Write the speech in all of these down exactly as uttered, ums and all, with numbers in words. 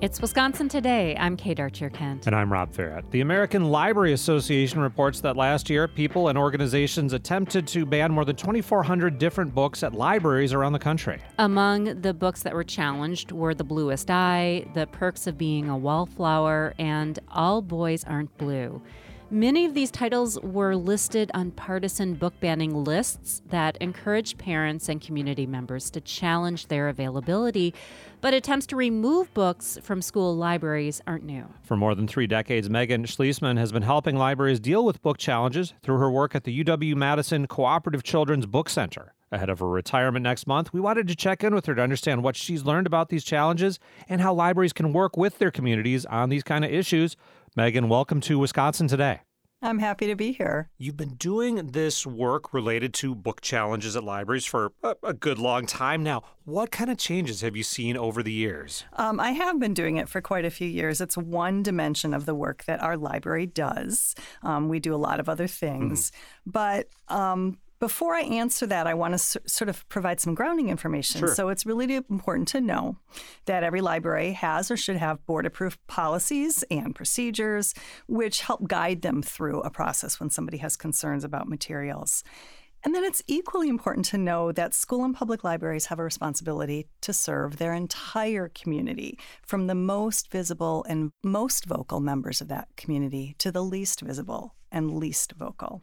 It's Wisconsin Today. I'm Kate Archer-Kent. And I'm Rob Farrett. The American Library Association reports that last year, people and organizations attempted to ban more than twenty-four hundred different books at libraries around the country. Among the books that were challenged were The Bluest Eye, The Perks of Being a Wallflower, and All Boys Aren't Blue. Many of these titles were listed on partisan book banning lists that encouraged parents and community members to challenge their availability, but attempts to remove books from school libraries aren't new. For more than three decades, Megan Schlesman has been helping libraries deal with book challenges through her work at the U W-Madison Cooperative Children's Book Center. Ahead of her retirement next month, we wanted to check in with her to understand what she's learned about these challenges and how libraries can work with their communities on these kind of issues. Megan, welcome to Wisconsin Today. I'm happy to be here. You've been doing this work related to book challenges at libraries for a, a good long time now. What kind of changes have you seen over the years? Um, I have been doing it for quite a few years. It's one dimension of the work that our library does. Um, we do a lot of other things. Mm-hmm. But um, before I answer that, I want to s- sort of provide some grounding information. Sure. So it's really important to know that every library has or should have board-approved policies and procedures which help guide them through a process when somebody has concerns about materials. And then it's equally important to know that school and public libraries have a responsibility to serve their entire community, from the most visible and most vocal members of that community to the least visible and least vocal.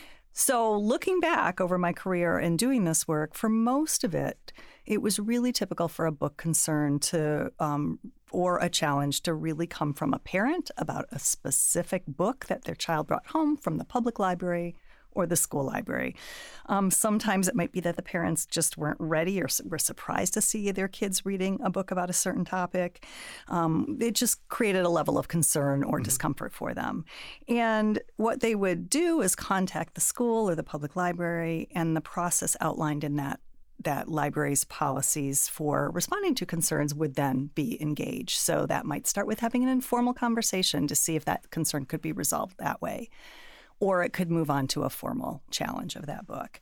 So looking back over my career and doing this work, for most of it, it was really typical for a book concern to um, or a challenge to really come from a parent about a specific book that their child brought home from the public library or the school library. Um, sometimes it might be that the parents just weren't ready or were surprised to see their kids reading a book about a certain topic. Um, it just created a level of concern or mm-hmm. discomfort for them. And what they would do is contact the school or the public library, and the process outlined in that that library's policies for responding to concerns would then be engaged. So that might start with having an informal conversation to see if that concern could be resolved that way. Or it could move on to a formal challenge of that book.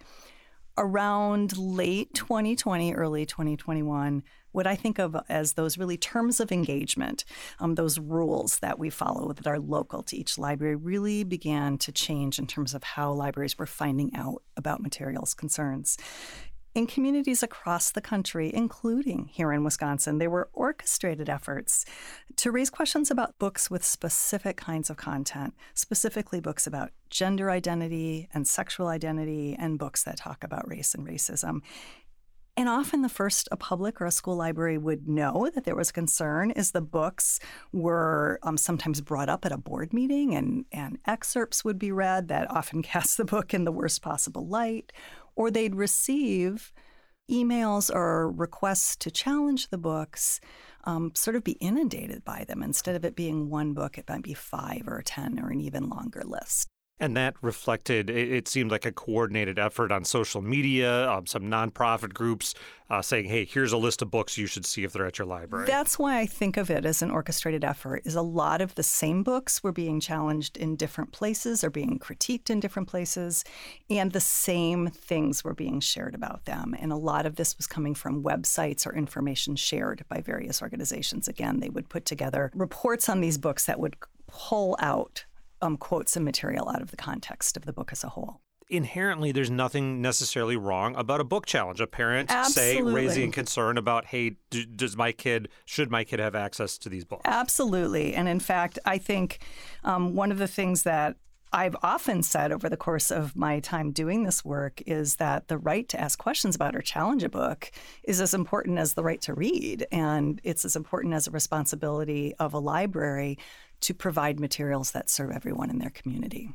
Around late twenty twenty, early twenty twenty-one, what I think of as those really terms of engagement, um, those rules that we follow that are local to each library, really began to change in terms of how libraries were finding out about materials concerns. In communities across the country, including here in Wisconsin, there were orchestrated efforts to raise questions about books with specific kinds of content, specifically books about gender identity and sexual identity, and books that talk about race and racism. And often the first a public or a school library would know that there was concern is the books were um, sometimes brought up at a board meeting, and, and excerpts would be read that often cast the book in the worst possible light. Or they'd receive emails or requests to challenge the books, um, sort of be inundated by them. Instead of it being one book, it might be five or ten or an even longer list. And that reflected, it seemed like a coordinated effort on social media, um, some nonprofit groups uh, saying, hey, here's a list of books you should see if they're at your library. That's why I think of it as an orchestrated effort, is a lot of the same books were being challenged in different places or being critiqued in different places, and the same things were being shared about them. And a lot of this was coming from websites or information shared by various organizations. Again, they would put together reports on these books that would pull out Um, quotes and material out of the context of the book as a whole. Inherently, there's nothing necessarily wrong about a book challenge. A parent, Absolutely. say, raising concern about, hey, do, does my kid, should my kid have access to these books? Absolutely. And in fact, I think um, one of the things that I've often said over the course of my time doing this work is that the right to ask questions about or challenge a book is as important as the right to read. And it's as important as a responsibility of a library to provide materials that serve everyone in their community.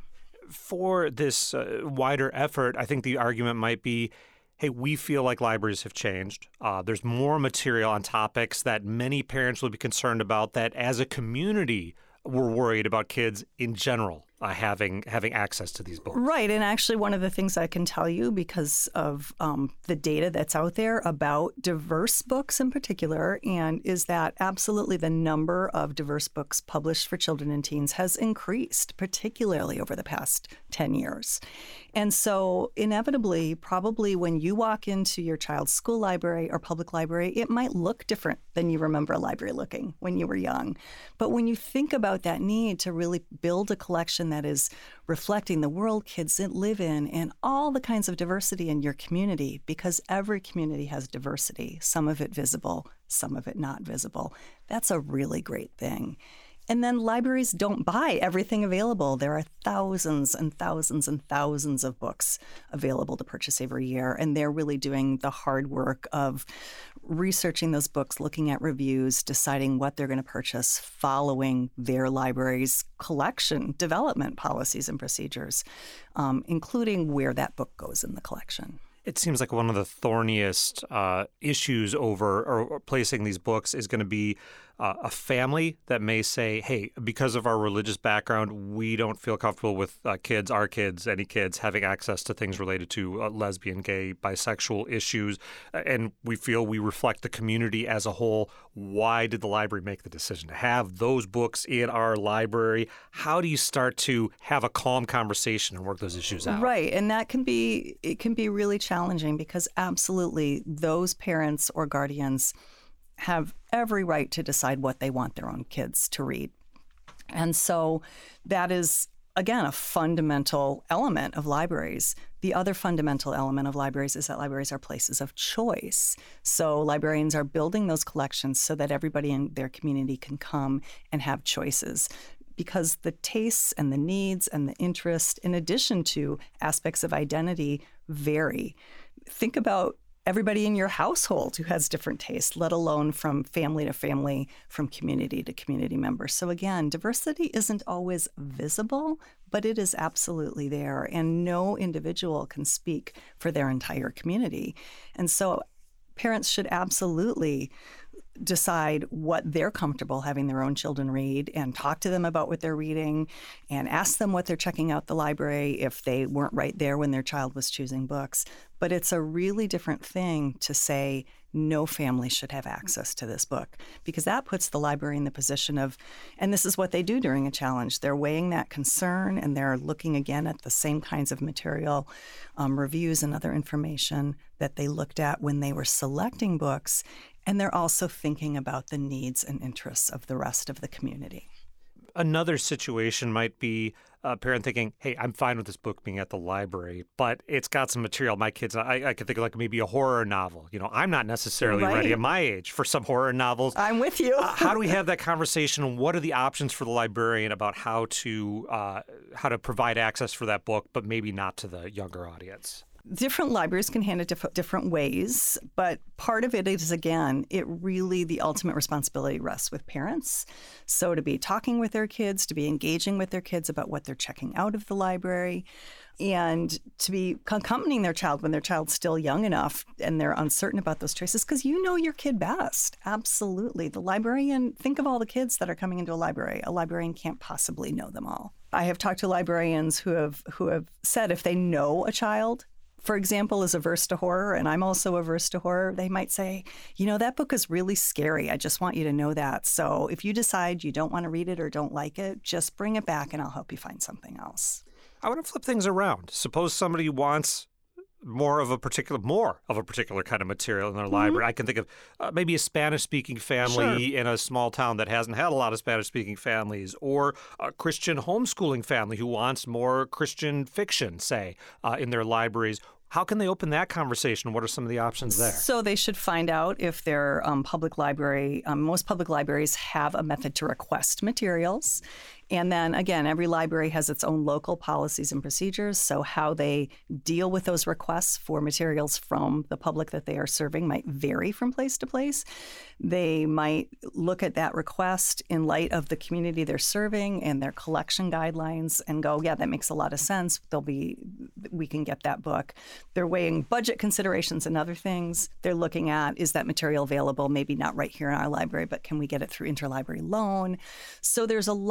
For this uh, wider effort, I think the argument might be, hey, we feel like libraries have changed. Uh, there's more material on topics that many parents will be concerned about, that as a community we're worried about kids in general uh, having having access to these books. Right. And actually, one of the things I can tell you because of um, the data that's out there about diverse books in particular, and is that absolutely the number of diverse books published for children and teens has increased, particularly over the past ten years. And so inevitably, probably when you walk into your child's school library or public library, it might look different than you remember a library looking when you were young. But when you think about that need to really build a collection that is reflecting the world kids live in and all the kinds of diversity in your community, because every community has diversity, some of it visible, some of it not visible, that's a really great thing. And then libraries don't buy everything available. There are thousands and thousands and thousands of books available to purchase every year. And they're really doing the hard work of researching those books, looking at reviews, deciding what they're going to purchase, following their library's collection development policies and procedures, um, including where that book goes in the collection. It seems like one of the thorniest uh, issues over or placing these books is going to be uh, a family that may say, hey, because of our religious background, we don't feel comfortable with uh, kids, our kids, any kids having access to things related to uh, lesbian, gay, bisexual issues. And we feel we reflect the community as a whole. Why did the library make the decision to have those books in our library? How do you start to have a calm conversation and work those issues out? Right. And that can be, it can be really challenging because absolutely those parents or guardians have every right to decide what they want their own kids to read. And so that is, again, a fundamental element of libraries. The other fundamental element of libraries is that libraries are places of choice. So librarians are building those collections so that everybody in their community can come and have choices, because the tastes and the needs and the interest, in addition to aspects of identity, vary. Think about everybody in your household who has different tastes, let alone from family to family, from community to community members. So again, diversity isn't always visible, but it is absolutely there. And no individual can speak for their entire community. And so parents should absolutely decide what they're comfortable having their own children read and talk to them about what they're reading and ask them what they're checking out the library if they weren't right there when their child was choosing books. But it's a really different thing to say no family should have access to this book, because that puts the library in the position of, and this is what they do during a challenge, they're weighing that concern and they're looking again at the same kinds of material, um, reviews and other information that they looked at when they were selecting books. And they're also thinking about the needs and interests of the rest of the community. Another situation might be a parent thinking, hey, I'm fine with this book being at the library, but it's got some material. My kids, I, I could think of like maybe a horror novel. You know, I'm not necessarily right. ready at my age for some horror novels. I'm with you. uh, how do we have that conversation? What are the options for the librarian about how to uh, how to provide access for that book, but maybe not to the younger audience? Different libraries can handle it diff- different ways, but part of it is, again, it really, the ultimate responsibility rests with parents. So to be talking with their kids, to be engaging with their kids about what they're checking out of the library, and to be accompanying their child when their child's still young enough and they're uncertain about those choices, because you know your kid best. Absolutely. The librarian, think of all the kids that are coming into a library. A librarian can't possibly know them all. I have talked to librarians who have who have said if they know a child, for example, is averse to horror, and I'm also averse to horror, they might say, you know, that book is really scary. I just want you to know that. So if you decide you don't want to read it or don't like it, just bring it back and I'll help you find something else. I want to flip things around. Suppose somebody wants more of a particular, more of a particular kind of material in their mm-hmm. library. I can think of uh, maybe a Spanish-speaking family sure. in a small town that hasn't had a lot of Spanish-speaking families, or a Christian homeschooling family who wants more Christian fiction, say, uh, in their libraries. How can they open that conversation? What are some of the options there? So they should find out if their um, public library, um, most public libraries have a method to request materials. And then, again, every library has its own local policies and procedures. So how they deal with those requests for materials from the public that they are serving might vary from place to place. They might look at that request in light of the community they're serving and their collection guidelines and go, yeah, that makes a lot of sense. They'll be, we can get that book. They're weighing budget considerations and other things. They're looking at, is that material available? Maybe not right here in our library, but can we get it through interlibrary loan? So there's a lot of factors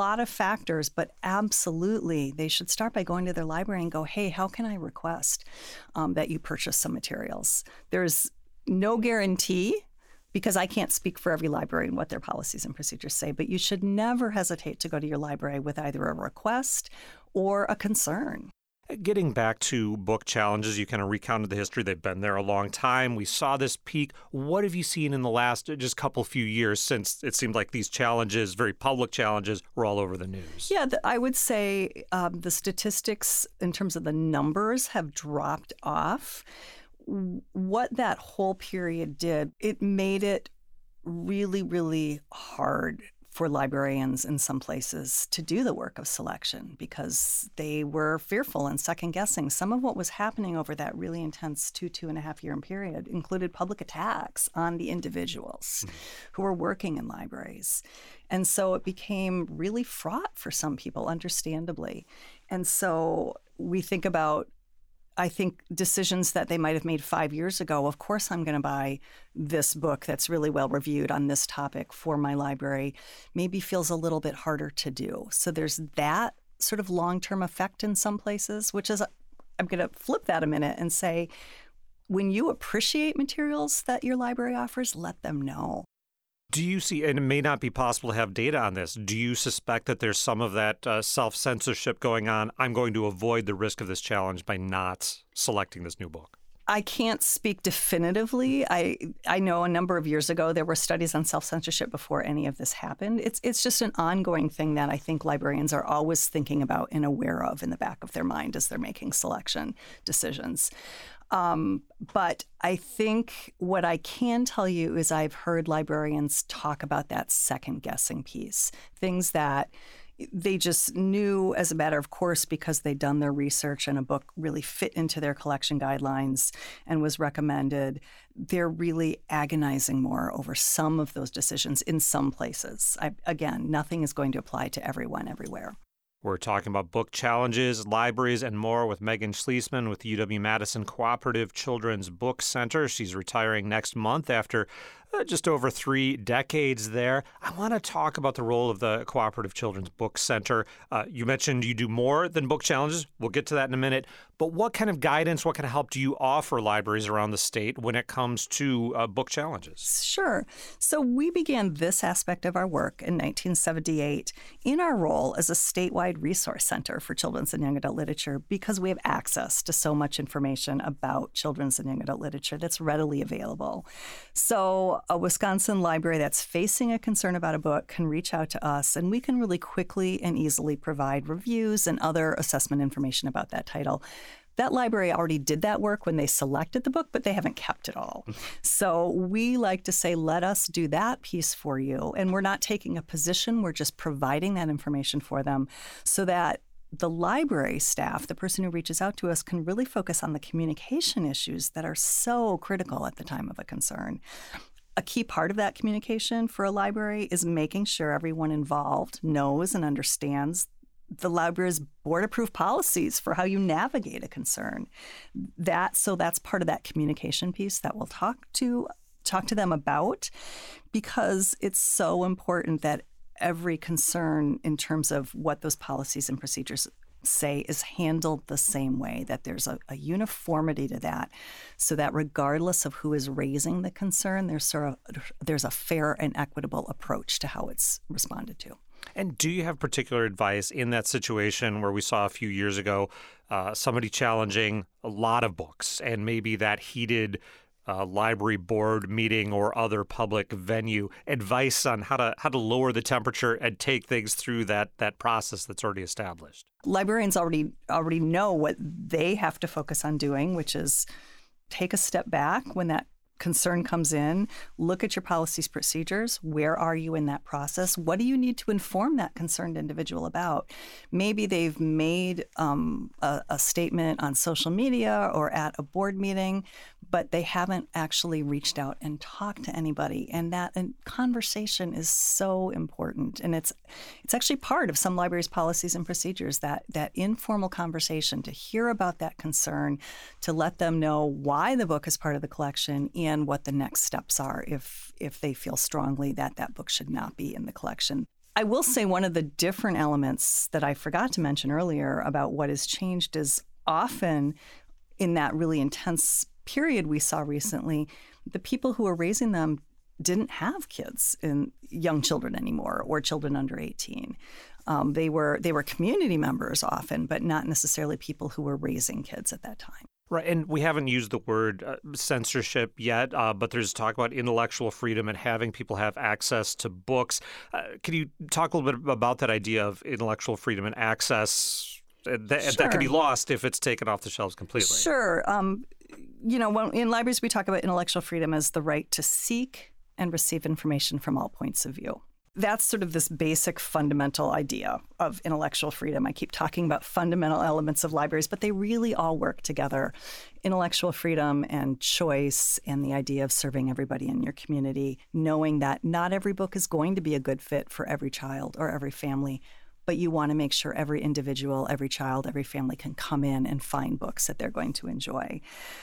factors, but absolutely they should start by going to their library and go, hey, how can I request um, that you purchase some materials? There's no guarantee, because I can't speak for every library and what their policies and procedures say, but you should never hesitate to go to your library with either a request or a concern. Getting back to book challenges, you kind of recounted the history. They've been there a long time. We saw this peak. What have you seen in the last just couple few years since it seemed like these challenges, very public challenges, were all over the news? Yeah, the, I would say um, the statistics in terms of the numbers have dropped off. What that whole period did, it made it really, really hard for librarians in some places to do the work of selection because they were fearful and second-guessing. Some of what was happening over that really intense two, two and a half year period included public attacks on the individuals mm-hmm. who were working in libraries. And so it became really fraught for some people, understandably. And so we think about I think decisions that they might have made five years ago, of course I'm going to buy this book that's really well reviewed on this topic for my library, maybe feels a little bit harder to do. So there's that sort of long-term effect in some places, which is, I'm going to flip that a minute and say, when you appreciate materials that your library offers, let them know. Do you see, and it may not be possible to have data on this, do you suspect that there's some of that uh, self-censorship going on? I'm going to avoid the risk of this challenge by not selecting this new book. I can't speak definitively. I I know a number of years ago there were studies on self-censorship before any of this happened. It's it's just an ongoing thing that I think librarians are always thinking about and aware of in the back of their mind as they're making selection decisions. Um, but I think what I can tell you is I've heard librarians talk about that second-guessing piece, things that they just knew as a matter of course because they'd done their research and a book really fit into their collection guidelines and was recommended. They're really agonizing more over some of those decisions in some places. I, again, nothing is going to apply to everyone everywhere. We're talking about book challenges, libraries, and more with Megan Schliessman with the U W-Madison Cooperative Children's Book Center. She's retiring next month after uh, just over three decades there. I want to talk about the role of the Cooperative Children's Book Center. Uh, you mentioned you do more than book challenges. We'll get to that in a minute. But what kind of guidance, what kind of help do you offer libraries around the state when it comes to uh, book challenges? Sure. So we began this aspect of our work in nineteen seventy-eight in our role as a statewide resource center for children's and young adult literature because we have access to so much information about children's and young adult literature that's readily available. So a Wisconsin library that's facing a concern about a book can reach out to us, and we can really quickly and easily provide reviews and other assessment information about that title. That library already did that work when they selected the book, but they haven't kept it all. So we like to say, let us do that piece for you. And we're not taking a position, we're just providing that information for them so that the library staff, the person who reaches out to us, can really focus on the communication issues that are so critical at the time of a concern. A key part of that communication for a library is making sure everyone involved knows and understands the library's board-approved policies for how you navigate a concern. That so that's part of that communication piece that we'll talk to talk to them about, because it's so important that every concern in terms of what those policies and procedures say is handled the same way, that there's a, a uniformity to that, so that regardless of who is raising the concern, there's sort of there's a fair and equitable approach to how it's responded to. And do you have particular advice in that situation where we saw a few years ago uh, somebody challenging a lot of books and maybe that heated uh, library board meeting or other public venue, advice on how to how to lower the temperature and take things through that that process that's already established? Librarians already already know what they have to focus on doing, which is take a step back when that concern comes in, look at your policies, procedures. Where are you in that process? What do you need to inform that concerned individual about? Maybe they've made um, a, a statement on social media or at a board meeting, but they haven't actually reached out and talked to anybody. And that and conversation is so important. And it's it's actually part of some libraries' policies and procedures, that that informal conversation to hear about that concern, to let them know why the book is part of the collection and what the next steps are if if they feel strongly that that book should not be in the collection. I will say one of the different elements that I forgot to mention earlier about what has changed is often in that really intense period we saw recently, the people who were raising them didn't have kids and young children anymore or children under eighteen. Um, they were they were community members often, but not necessarily people who were raising kids at that time. Right, and we haven't used the word uh, censorship yet, uh, but there's talk about intellectual freedom and having people have access to books. Uh, can you talk a little bit about that idea of intellectual freedom and access uh, that, Sure. that could be lost if it's taken off the shelves completely? Sure. Um, you know, when, in libraries, we talk about intellectual freedom as the right to seek and receive information from all points of view. That's sort of this basic fundamental idea of intellectual freedom. I keep talking about fundamental elements of libraries, but they really all work together. Intellectual freedom and choice and the idea of serving everybody in your community, knowing that not every book is going to be a good fit for every child or every family, but you want to make sure every individual, every child, every family can come in and find books that they're going to enjoy.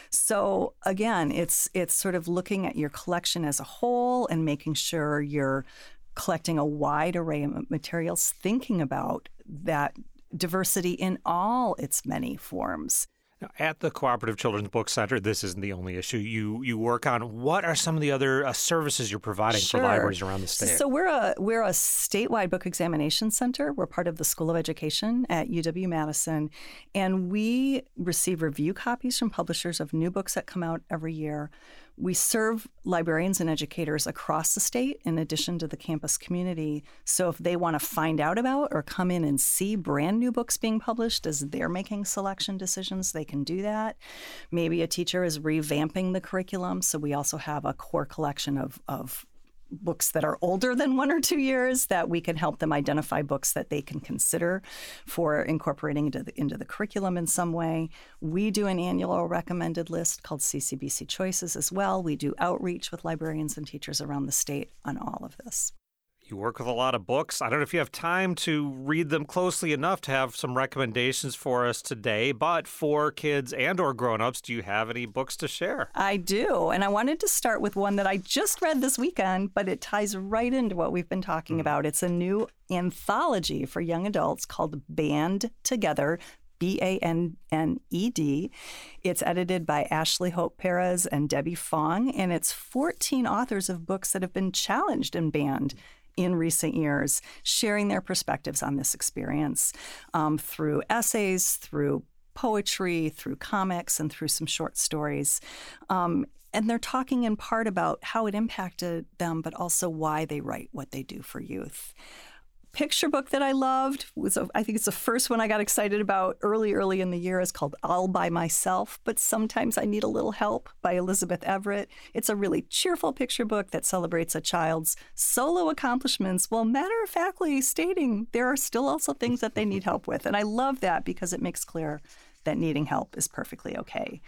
So again, it's it's sort of looking at your collection as a whole and making sure you're collecting a wide array of materials, thinking about that diversity in all its many forms. Now, at the Cooperative Children's Book Center, this isn't the only issue you you work on. What are some of the other uh, services you're providing Sure. for libraries around the state? So we're a we're a statewide book examination center. We're part of the School of Education at U W-Madison, and we receive review copies from publishers of new books that come out every year. We serve librarians and educators across the state in addition to the campus community. So if they want to find out about or come in and see brand new books being published as they're making selection decisions, they can do that. Maybe a teacher is revamping the curriculum. So we also have a core collection of, of books that are older than one or two years that we can help them identify books that they can consider for incorporating into the, into the curriculum in some way. We do an annual recommended list called C C B C Choices as well. We do outreach with librarians and teachers around the state on all of this. You work with a lot of books. I don't know if you have time to read them closely enough to have some recommendations for us today, but for kids and or grown-ups, do you have any books to share? I do, and I wanted to start with one that I just read this weekend, but it ties right into what we've been talking mm. about. It's a new anthology for young adults called Band Together, B A N N E D. It's edited by Ashley Hope Perez and Debbie Fong, and it's fourteen authors of books that have been challenged in band in recent years, sharing their perspectives on this experience um, through essays, through poetry, through comics, and through some short stories. Um, and they're talking in part about how it impacted them, but also why they write what they do for youth. Picture book that I loved was, a, I think it's the first one I got excited about early, early in the year. Is called All by Myself, but Sometimes I Need a Little Help by Elizabeth Everett. It's a really cheerful picture book that celebrates a child's solo accomplishments while matter-of-factly stating there are still also things that they need help with. And I love that because it makes clear that needing help is perfectly okay.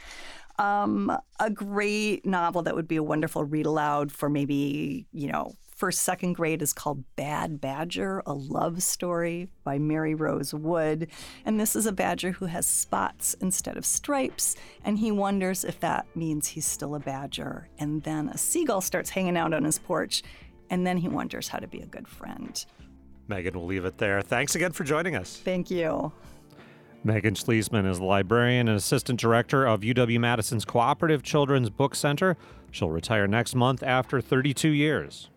Um, a great novel that would be a wonderful read aloud for maybe, you know, first, second grade is called Bad Badger, a love story by Mary Rose Wood. And this is a badger who has spots instead of stripes, and he wonders if that means he's still a badger. And then a seagull starts hanging out on his porch, and then he wonders how to be a good friend. Megan, we'll leave it there. Thanks again for joining us. Thank you. Megan Schließman is the librarian and assistant director of U W-Madison's Cooperative Children's Book Center. She'll retire next month after thirty-two years.